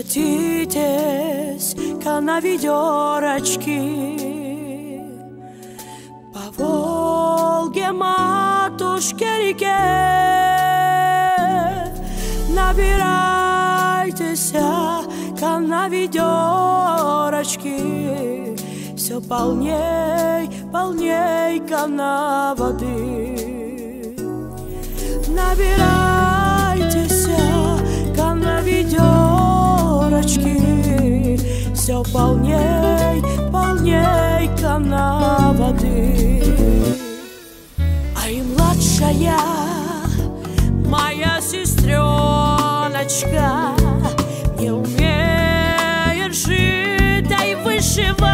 Катитесь на ведерочке по Волге, матушке реке, набирайтесь на ведерочке, все полней, полней на воды. Набирайтесь на ведерочке, все полней, полней на воды. Ай, младшая моя сестреночка, не умеешь жить, ай, вышивать.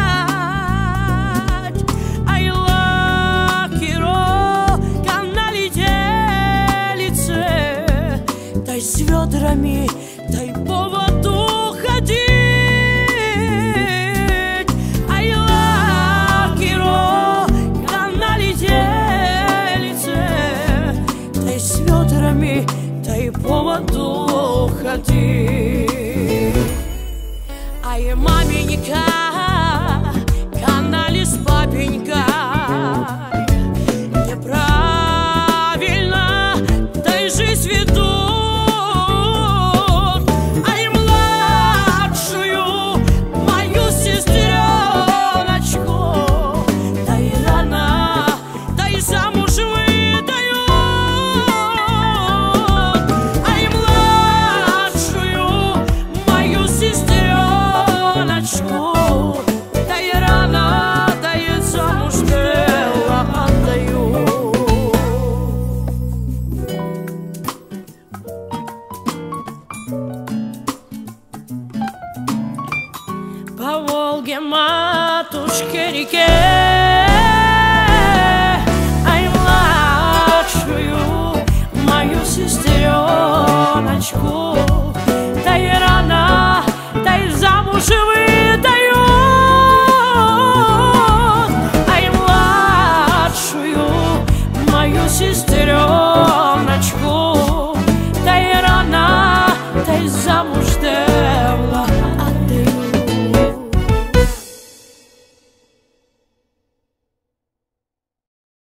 Ай, лакиро, канали делице, дай с ведрами, дай по воду ходить. Ай, лакиро, канали делице, дай с ведрами, дай по воду ходить. Ай, маменька, канали с папенькой, неправильно, дай жизнь ведут. Ай, младшую мою сестреночку, дай рано, дай замуж выдают. Ай, младшую мою сестреночку, дай рано, дай замуж дело отдаю. По Волге, матушке реке, ай, младшую мою сестреночку, дай рано, дай замуж выдают. Ай, младшую мою сестреночку,